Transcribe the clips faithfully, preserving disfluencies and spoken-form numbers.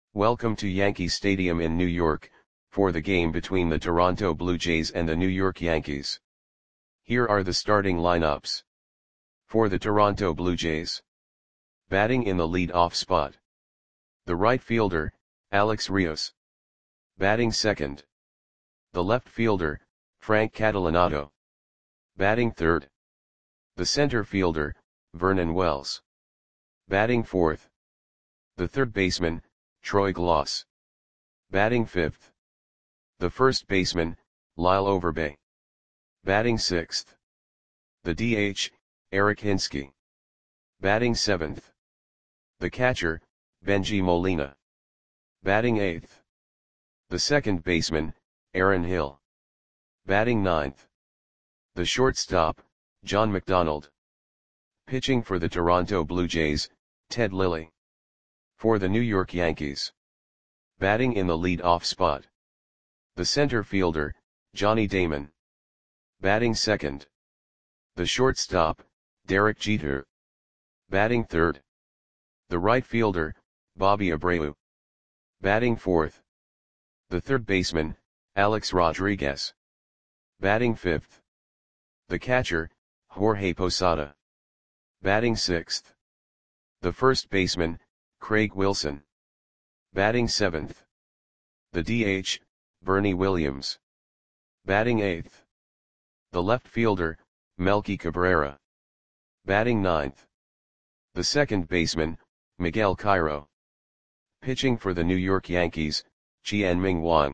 Welcome to Yankee Stadium in New York, for the game between the Toronto Blue Jays and the New York Yankees. Here are the starting lineups. For the Toronto Blue Jays. Batting in the lead-off spot. The right fielder, Alex Rios. Batting second. The left fielder, Frank Catalanotto. Batting third. The center fielder, Vernon Wells. Batting fourth. The third baseman, Troy Glaus. Batting fifth. The first baseman, Lyle Overbay. Batting sixth. The D H, Eric Hinske. Batting seventh. The catcher, Bengie Molina. Batting eighth. The second baseman, Aaron Hill. Batting ninth. The shortstop, John McDonald. Pitching for the Toronto Blue Jays, Ted Lilly. For the New York Yankees. Batting in the lead-off spot. The center fielder, Johnny Damon. Batting second. The shortstop, Derek Jeter. Batting third. The right fielder, Bobby Abreu. Batting fourth. The third baseman, Alex Rodriguez. Batting fifth. The catcher, Jorge Posada. Batting sixth. The first baseman, Craig Wilson. Batting seventh. The D H, Bernie Williams. Batting eighth. The left fielder, Melky Cabrera. Batting ninth. The second baseman, Miguel Cairo. Pitching for the New York Yankees, Chien-Ming Wang.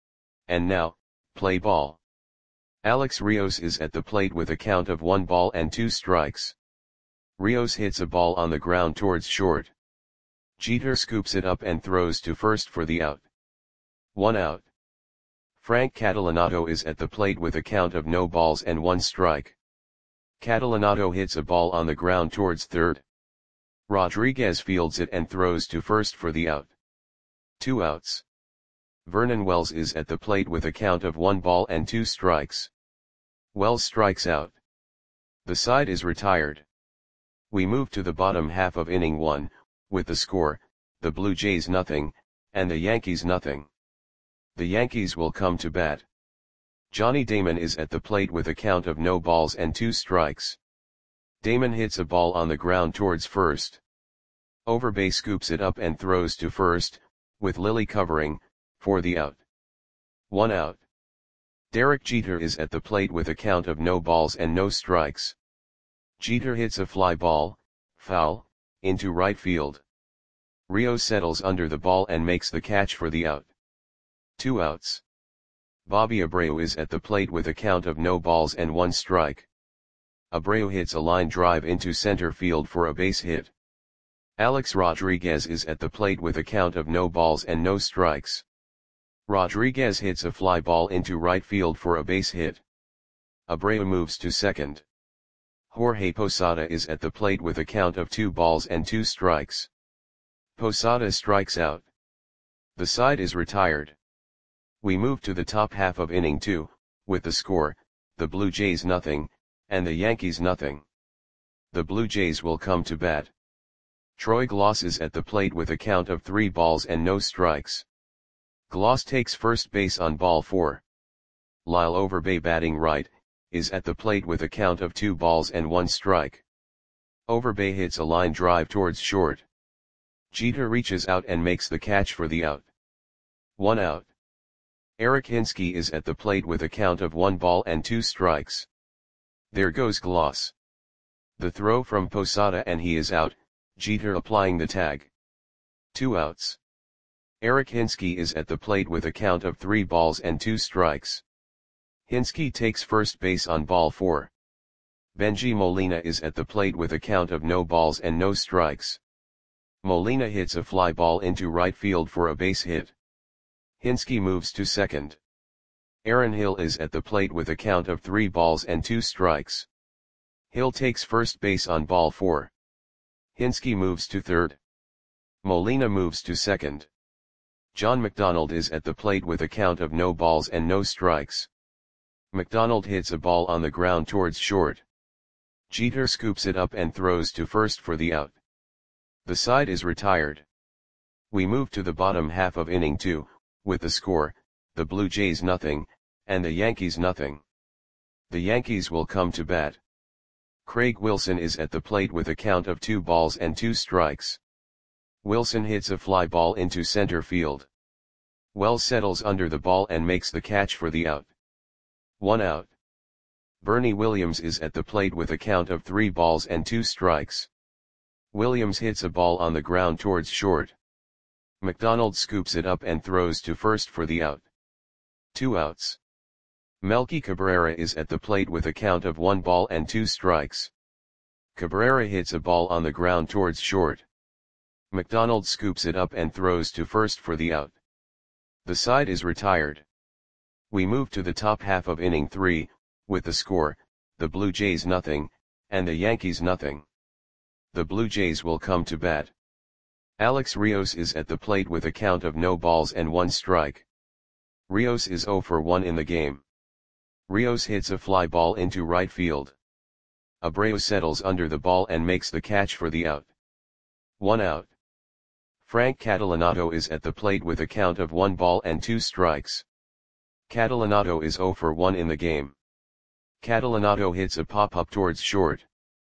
And now, play ball. Alex Rios is at the plate with a count of one ball and two strikes. Rios hits a ball on the ground towards short. Jeter scoops it up and throws to first for the out. One out. Frank Catalanotto is at the plate with a count of no balls and one strike. Catalanotto hits a ball on the ground towards third. Rodriguez fields it and throws to first for the out. Two outs. Vernon Wells is at the plate with a count of one ball and two strikes. Wells strikes out. The side is retired. We move to the bottom half of inning one, with the score, the Blue Jays nothing, and the Yankees nothing. The Yankees will come to bat. Johnny Damon is at the plate with a count of no balls and two strikes. Damon hits a ball on the ground towards first. Overbay scoops it up and throws to first, with Lilly covering, for the out. One out. Derek Jeter is at the plate with a count of no balls and no strikes. Jeter hits a fly ball, foul, into right field. Rios settles under the ball and makes the catch for the out. Two outs. Bobby Abreu is at the plate with a count of no balls and one strike. Abreu hits a line drive into center field for a base hit. Alex Rodriguez is at the plate with a count of no balls and no strikes. Rodriguez hits a fly ball into right field for a base hit. Abreu moves to second. Jorge Posada is at the plate with a count of two balls and two strikes. Posada strikes out. The side is retired. We move to the top half of inning two, with the score, the Blue Jays nothing, and the Yankees nothing. The Blue Jays will come to bat. Troy Glaus is at the plate with a count of three balls and no strikes. Glaus takes first base on ball four. Lyle Overbay, batting right, is at the plate with a count of two balls and one strike. Overbay hits a line drive towards short. Jeter reaches out and makes the catch for the out. One out. Eric Hinske is at the plate with a count of one ball and two strikes. There goes Glaus. The throw from Posada and he is out, Jeter applying the tag. Two outs. Eric Hinske is at the plate with a count of three balls and two strikes. Hinske takes first base on ball four. Bengie Molina is at the plate with a count of no balls and no strikes. Molina hits a fly ball into right field for a base hit. Hinske moves to second. Aaron Hill is at the plate with a count of three balls and two strikes. Hill takes first base on ball four. Hinske moves to third. Molina moves to second. John McDonald is at the plate with a count of no balls and no strikes. McDonald hits a ball on the ground towards short. Jeter scoops it up and throws to first for the out. The side is retired. We move to the bottom half of inning two, with the score, the Blue Jays nothing, and the Yankees nothing. The Yankees will come to bat. Craig Wilson is at the plate with a count of two balls and two strikes. Wilson hits a fly ball into center field. Wells settles under the ball and makes the catch for the out. One out. Bernie Williams is at the plate with a count of three balls and two strikes. Williams hits a ball on the ground towards short. McDonald scoops it up and throws to first for the out. Two outs. Melky Cabrera is at the plate with a count of one ball and two strikes. Cabrera hits a ball on the ground towards short. McDonald scoops it up and throws to first for the out. The side is retired. We move to the top half of inning three, with the score, the Blue Jays nothing, and the Yankees nothing. The Blue Jays will come to bat. Alex Rios is at the plate with a count of no balls and one strike. Rios is zero for one in the game. Rios hits a fly ball into right field. Abreu settles under the ball and makes the catch for the out. One out. Frank Catalanotto is at the plate with a count of one ball and two strikes. Catalanotto is zero for one in the game. Catalanotto hits a pop-up towards short.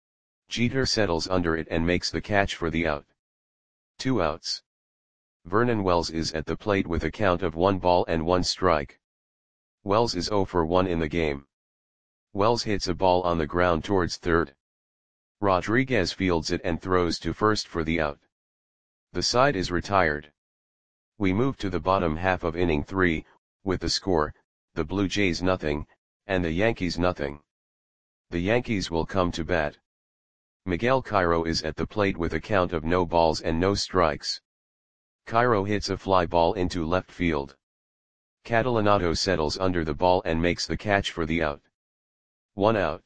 Jeter settles under it and makes the catch for the out. Two outs. Vernon Wells is at the plate with a count of one ball and one strike. Wells is zero for one in the game. Wells hits a ball on the ground towards third. Rodriguez fields it and throws to first for the out. The side is retired. We move to the bottom half of inning three, with the score, the Blue Jays nothing, and the Yankees nothing. The Yankees will come to bat. Miguel Cairo is at the plate with a count of no balls and no strikes. Cairo hits a fly ball into left field. Catalanotto settles under the ball and makes the catch for the out. One out.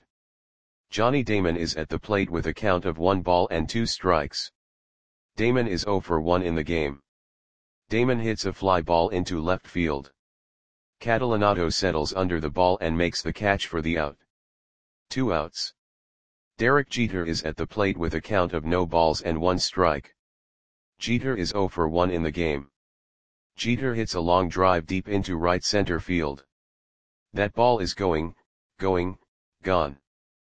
Johnny Damon is at the plate with a count of one ball and two strikes. Damon is zero for one in the game. Damon hits a fly ball into left field. Catalanotto settles under the ball and makes the catch for the out. Two outs. Derek Jeter is at the plate with a count of no balls and one strike. Jeter is zero for one in the game. Jeter hits a long drive deep into right center field. That ball is going, going, gone.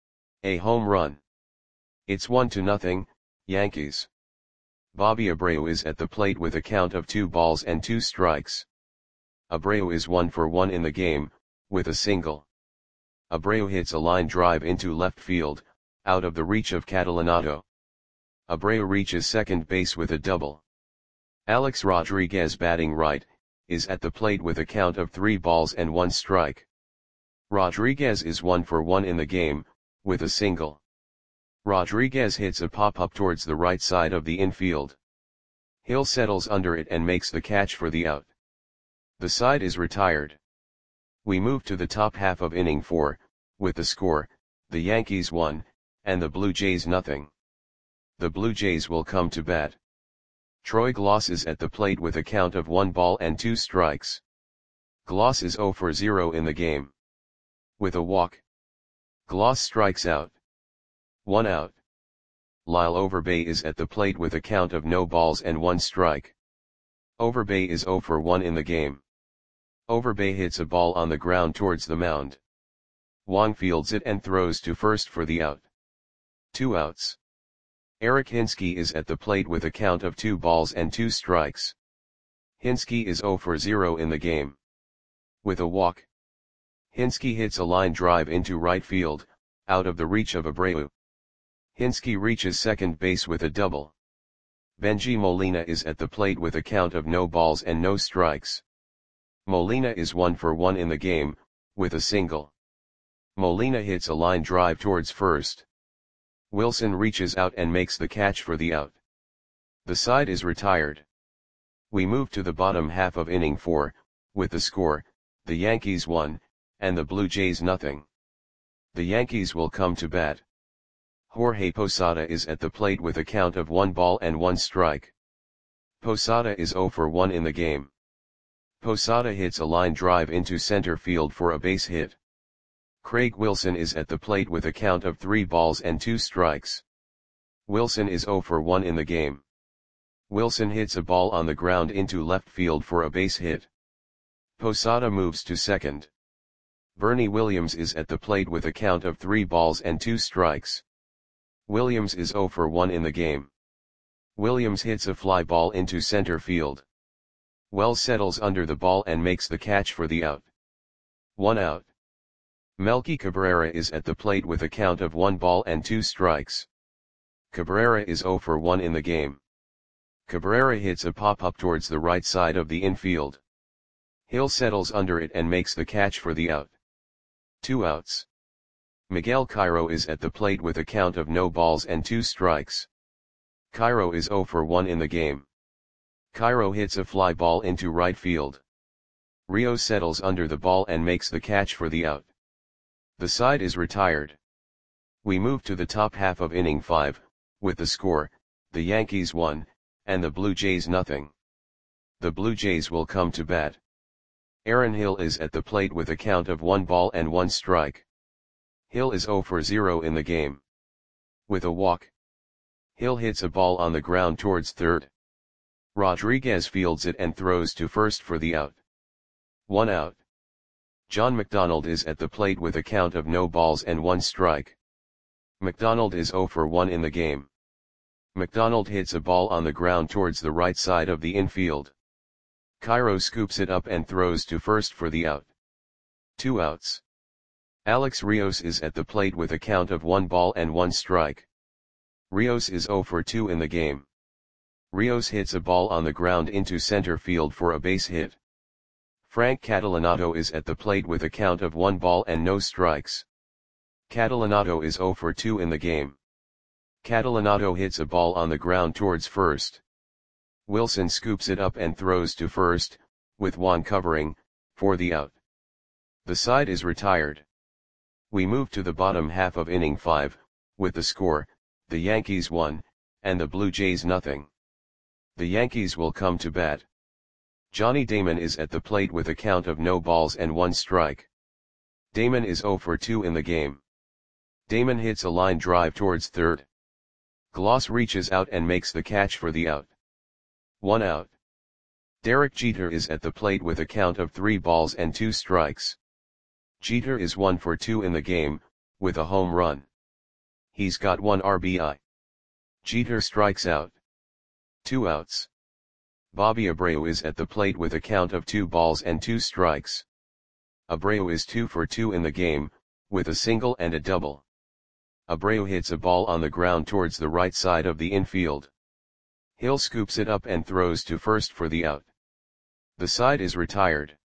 A home run. It's one to nothing, Yankees. Bobby Abreu is at the plate with a count of two balls and two strikes. Abreu is one for one in the game, with a single. Abreu hits a line drive into left field, out of the reach of Catalanotto. Abreu reaches second base with a double. Alex Rodriguez, batting right, is at the plate with a count of three balls and one strike. Rodriguez is one for one in the game, with a single. Rodriguez hits a pop-up towards the right side of the infield. Hill settles under it and makes the catch for the out. The side is retired. We move to the top half of inning four, with the score, the Yankees one, and the Blue Jays nothing. The Blue Jays will come to bat. Troy Glaus is at the plate with a count of one ball and two strikes. Glaus is zero for zero in the game. With a walk. Glaus strikes out. One out. Lyle Overbay is at the plate with a count of no balls and one strike. Overbay is zero for one in the game. Overbay hits a ball on the ground towards the mound. Wong fields it and throws to first for the out. Two outs. Eric Hinske is at the plate with a count of two balls and two strikes. Hinske is zero for zero in the game. With a walk. Hinske hits a line drive into right field, out of the reach of Abreu. Hinske reaches second base with a double. Benji Molina is at the plate with a count of no balls and no strikes. Molina is one for one in the game, with a single. Molina hits a line drive towards first. Wilson reaches out and makes the catch for the out. The side is retired. We move to the bottom half of inning four, with the score, the Yankees one, and the Blue Jays nothing. The Yankees will come to bat. Jorge Posada is at the plate with a count of one ball and one strike. Posada is zero for one in the game. Posada hits a line drive into center field for a base hit. Craig Wilson is at the plate with a count of three balls and two strikes. Wilson is zero for one in the game. Wilson hits a ball on the ground into left field for a base hit. Posada moves to second. Bernie Williams is at the plate with a count of three balls and two strikes. Williams is zero for one in the game. Williams hits a fly ball into center field. Wells settles under the ball and makes the catch for the out. One out. Melky Cabrera is at the plate with a count of one ball and two strikes. Cabrera is zero for one in the game. Cabrera hits a pop-up towards the right side of the infield. Hill settles under it and makes the catch for the out. Two outs. Miguel Cairo is at the plate with a count of no balls and two strikes. Cairo is zero for one in the game. Cairo hits a fly ball into right field. Rios settles under the ball and makes the catch for the out. The side is retired. We move to the top half of inning five, with the score, the Yankees one, and the Blue Jays nothing. The Blue Jays will come to bat. Aaron Hill is at the plate with a count of one ball and one strike. Hill is zero for zero in the game. With a walk, Hill hits a ball on the ground towards third. Rodriguez fields it and throws to first for the out. One out. John McDonald is at the plate with a count of no balls and one strike. McDonald is zero for one in the game. McDonald hits a ball on the ground towards the right side of the infield. Cairo scoops it up and throws to first for the out. Two outs. Alex Rios is at the plate with a count of one ball and one strike. Rios is zero for two in the game. Rios hits a ball on the ground into center field for a base hit. Frank Catalanotto is at the plate with a count of one ball and no strikes. Catalanotto is zero for two in the game. Catalanotto hits a ball on the ground towards first. Wilson scoops it up and throws to first, with Juan covering, for the out. The side is retired. We move to the bottom half of inning five, with the score, the Yankees one, and the Blue Jays nothing. The Yankees will come to bat. Johnny Damon is at the plate with a count of no balls and one strike. Damon is zero for two in the game. Damon hits a line drive towards third. Gloss reaches out and makes the catch for the out. One out. Derek Jeter is at the plate with a count of three balls and two strikes. Jeter is one for two in the game, with a home run. He's got one R B I. Jeter strikes out. Two outs. Bobby Abreu is at the plate with a count of two balls and two strikes. Abreu is two for two in the game, with a single and a double. Abreu hits a ball on the ground towards the right side of the infield. Hill scoops it up and throws to first for the out. The side is retired.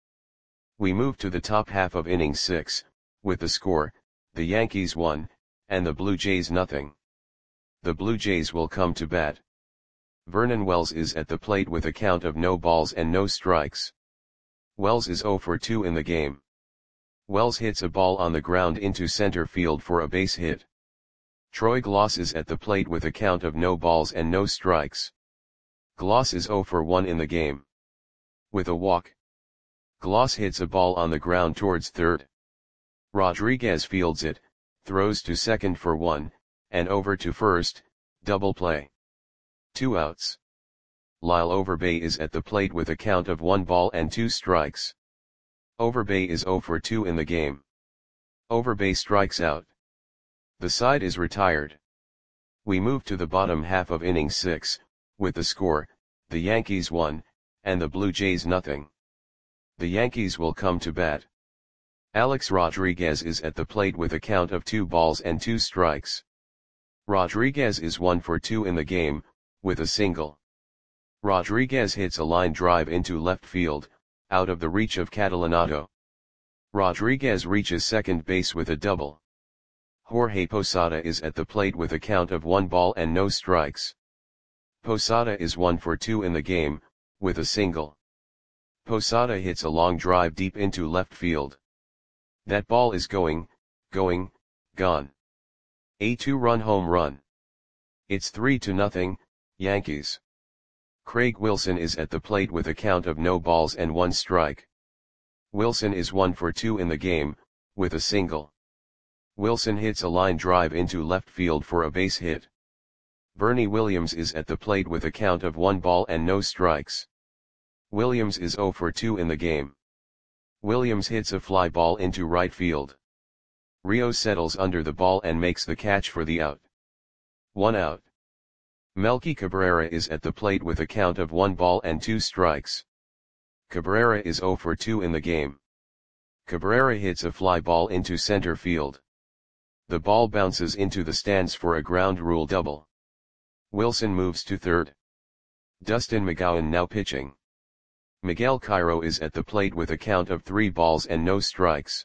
We move to the top half of inning six, with the score, the Yankees one, and the Blue Jays nothing. The Blue Jays will come to bat. Vernon Wells is at the plate with a count of no balls and no strikes. Wells is zero for two in the game. Wells hits a ball on the ground into center field for a base hit. Troy Gloss is at the plate with a count of no balls and no strikes. Gloss is zero for one in the game. With a walk, Gloss hits a ball on the ground towards third. Rodriguez fields it, throws to second for one, and over to first, double play. Two outs. Lyle Overbay is at the plate with a count of one ball and two strikes. Overbay is zero for two in the game. Overbay strikes out. The side is retired. We move to the bottom half of inning six, with the score, the Yankees one, and the Blue Jays nothing. The Yankees will come to bat. Alex Rodriguez is at the plate with a count of two balls and two strikes. Rodriguez is one for two in the game, with a single. Rodriguez hits a line drive into left field, out of the reach of Catalanotto. Rodriguez reaches second base with a double. Jorge Posada is at the plate with a count of one ball and no strikes. Posada is one for two in the game, with a single. Posada hits a long drive deep into left field. That ball is going, going, gone. A two-run home run. It's three to nothing, Yankees. Craig Wilson is at the plate with a count of no balls and one strike. Wilson is one for two in the game, with a single. Wilson hits a line drive into left field for a base hit. Bernie Williams is at the plate with a count of one ball and no strikes. Williams is zero for two in the game. Williams hits a fly ball into right field. Rio settles under the ball and makes the catch for the out. One out. Melky Cabrera is at the plate with a count of one ball and two strikes. Cabrera is zero for two in the game. Cabrera hits a fly ball into center field. The ball bounces into the stands for a ground rule double. Wilson moves to third. Dustin McGowan now pitching. Miguel Cairo is at the plate with a count of three balls and no strikes.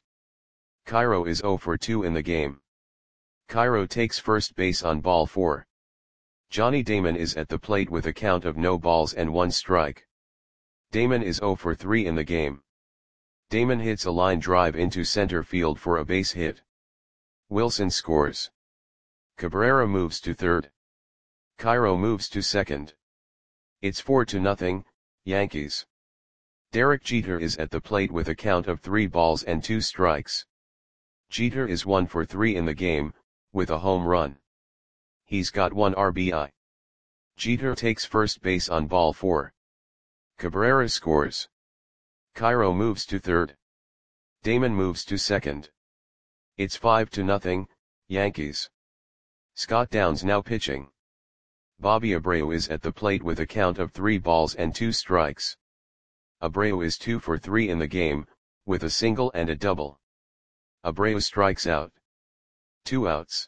Cairo is zero for two in the game. Cairo takes first base on ball four. Johnny Damon is at the plate with a count of no balls and one strike. Damon is zero for three in the game. Damon hits a line drive into center field for a base hit. Wilson scores. Cabrera moves to third. Cairo moves to second. It's four to nothing, Yankees. Derek Jeter is at the plate with a count of three balls and two strikes. Jeter is one for three in the game, with a home run. He's got one R B I. Jeter takes first base on ball four. Cabrera scores. Cairo moves to third. Damon moves to second. It's five to nothing, Yankees. Scott Downs now pitching. Bobby Abreu is at the plate with a count of three balls and two strikes. Abreu is two for three in the game, with a single and a double. Abreu strikes out. Two outs.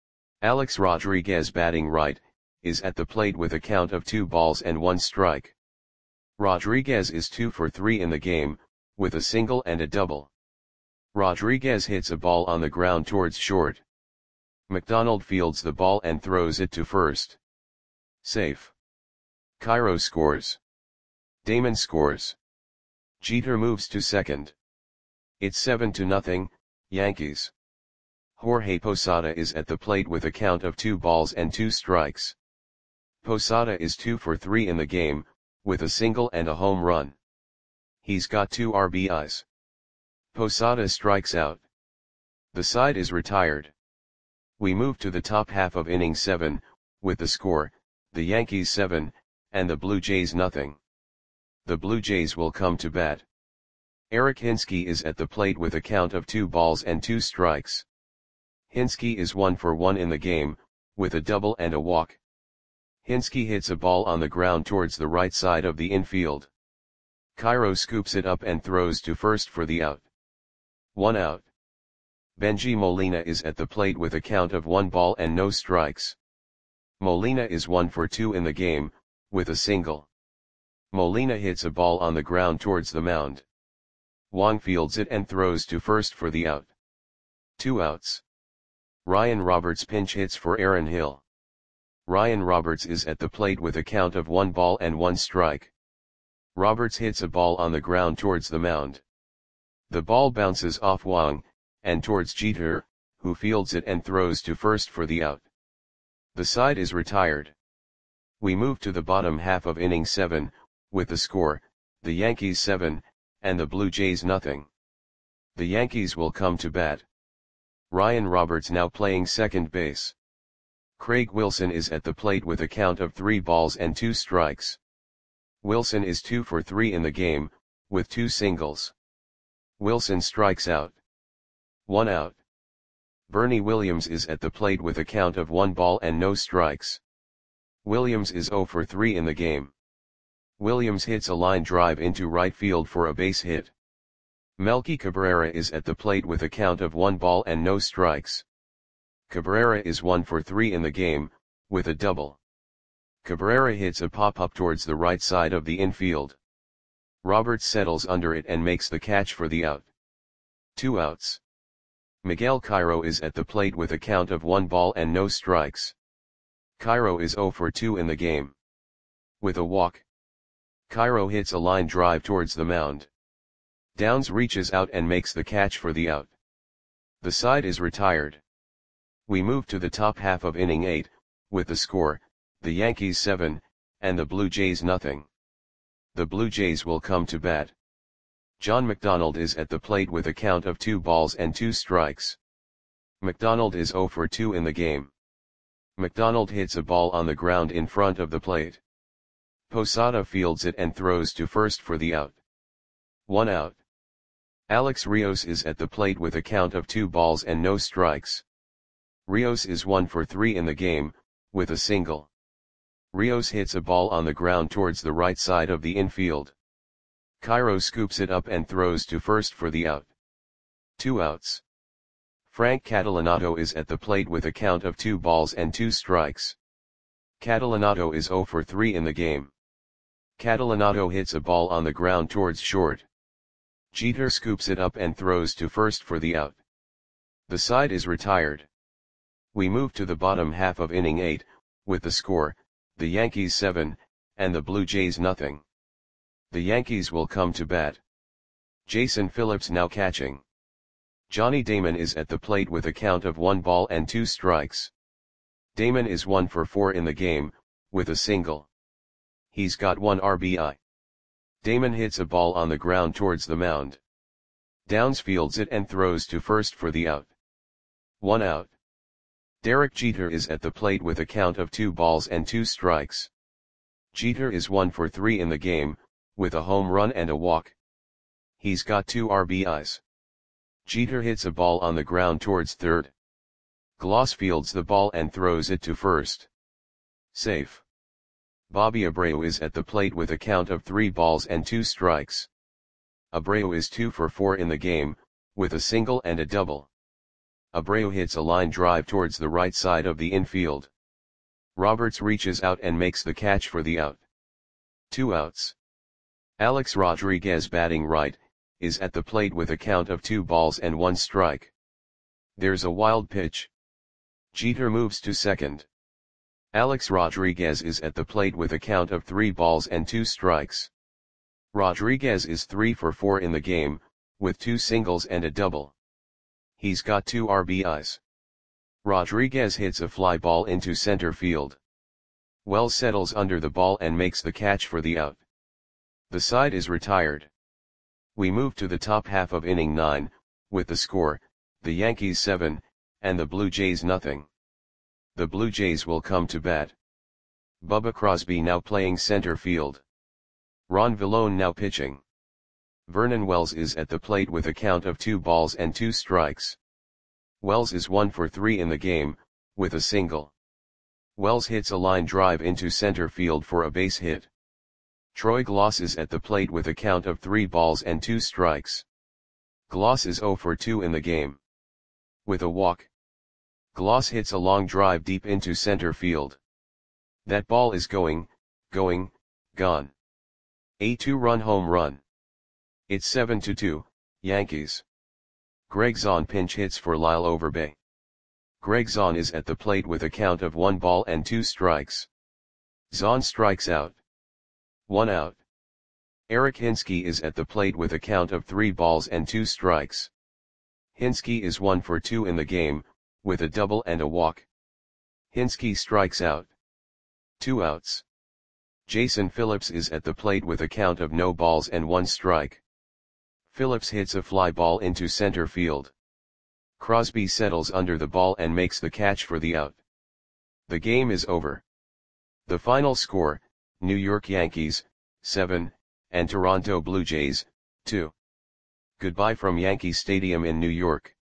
Alex Rodriguez batting right, is at the plate with a count of two balls and one strike. Rodriguez is two for three in the game, with a single and a double. Rodriguez hits a ball on the ground towards short. McDonald fields the ball and throws it to first. Safe. Cairo scores. Damon scores. Jeter moves to second. It's seven to nothing, Yankees. Jorge Posada is at the plate with a count of two balls and two strikes. Posada is two for three in the game, with a single and a home run. He's got two R B Is. Posada strikes out. The side is retired. We move to the top half of inning seven, with the score, the Yankees seven, and the Blue Jays nothing. The Blue Jays will come to bat. Eric Hinske is at the plate with a count of two balls and two strikes. Hinske is one for one in the game, with a double and a walk. Hinske hits a ball on the ground towards the right side of the infield. Cairo scoops it up and throws to first for the out. One out. Benji Molina is at the plate with a count of one ball and no strikes. Molina is one for two in the game, with a single. Molina hits a ball on the ground towards the mound. Wong fields it and throws to first for the out. Two outs. Ryan Roberts pinch hits for Aaron Hill. Ryan Roberts is at the plate with a count of one ball and one strike. Roberts hits a ball on the ground towards the mound. The ball bounces off Wong, and towards Jeter, who fields it and throws to first for the out. The side is retired. We move to the bottom half of inning seven, with the score, the Yankees seven, and the Blue Jays nothing. The Yankees will come to bat. Ryan Roberts now playing second base. Craig Wilson is at the plate with a count of three balls and two strikes. Wilson is two for three in the game, with two singles. Wilson strikes out. One out. Bernie Williams is at the plate with a count of one ball and no strikes. Williams is zero for three in the game. Williams hits a line drive into right field for a base hit. Melky Cabrera is at the plate with a count of one ball and no strikes. Cabrera is one for three in the game, with a double. Cabrera hits a pop-up towards the right side of the infield. Roberts settles under it and makes the catch for the out. Two outs. Miguel Cairo is at the plate with a count of one ball and no strikes. Cairo is zero for two in the game. With a walk. Cairo hits a line drive towards the mound. Downs reaches out and makes the catch for the out. The side is retired. We move to the top half of inning eight, with the score, the Yankees seven, and the Blue Jays nothing. The Blue Jays will come to bat. John McDonald is at the plate with a count of two balls and two strikes. McDonald is zero for two in the game. McDonald hits a ball on the ground in front of the plate. Posada fields it and throws to first for the out. One out. Alex Rios is at the plate with a count of two balls and no strikes. Rios is one for three in the game, with a single. Rios hits a ball on the ground towards the right side of the infield. Cairo scoops it up and throws to first for the out. Two outs. Frank Catalanato is at the plate with a count of two balls and two strikes. Catalanato is zero for three in the game. Catalanato hits a ball on the ground towards short. Jeter scoops it up and throws to first for the out. The side is retired. We move to the bottom half of inning eight, with the score, the Yankees seven, and the Blue Jays nothing. The Yankees will come to bat. Jason Phillips now catching. Johnny Damon is at the plate with a count of one ball and two strikes. Damon is one for four in the game, with a single. He's got one R B I. Damon hits a ball on the ground towards the mound. Downs fields it and throws to first for the out. One out. Derek Jeter is at the plate with a count of two balls and two strikes. Jeter is one for three in the game, with a home run and a walk. He's got two R B Is. Jeter hits a ball on the ground towards third. Gloss fields the ball and throws it to first. Safe. Bobby Abreu is at the plate with a count of three balls and two strikes. Abreu is two for four in the game, with a single and a double. Abreu hits a line drive towards the right side of the infield. Roberts reaches out and makes the catch for the out. Two outs. Alex Rodriguez, batting right, is at the plate with a count of two balls and one strike. There's a wild pitch. Jeter moves to second. Alex Rodriguez is at the plate with a count of three balls and two strikes. Rodriguez is three for four in the game, with two singles and a double. He's got two R B Is. Rodriguez hits a fly ball into center field. Wells settles under the ball and makes the catch for the out. The side is retired. We move to the top half of inning nine, with the score, the Yankees seven, and the Blue Jays nothing. The Blue Jays will come to bat. Bubba Crosby now playing center field. Ron Villone now pitching. Vernon Wells is at the plate with a count of two balls and two strikes. Wells is one for three in the game, with a single. Wells hits a line drive into center field for a base hit. Troy Gloss is at the plate with a count of three balls and two strikes. Gloss is zero for two in the game. With a walk. Gloss hits a long drive deep into center field. That ball is going, going, gone. A two-run home run. It's seven to two, Yankees. Greg Zahn pinch hits for Lyle Overbay. Greg Zahn is at the plate with a count of one ball and two strikes. Zahn strikes out. One out. Eric Hinske is at the plate with a count of three balls and two strikes. Hinske is one for two in the game, with a double and a walk. Hinske strikes out. Two outs. Jason Phillips is at the plate with a count of no balls and one strike. Phillips hits a fly ball into center field. Crosby settles under the ball and makes the catch for the out. The game is over. The final score, New York Yankees, seven, and Toronto Blue Jays, two. Goodbye from Yankee Stadium in New York.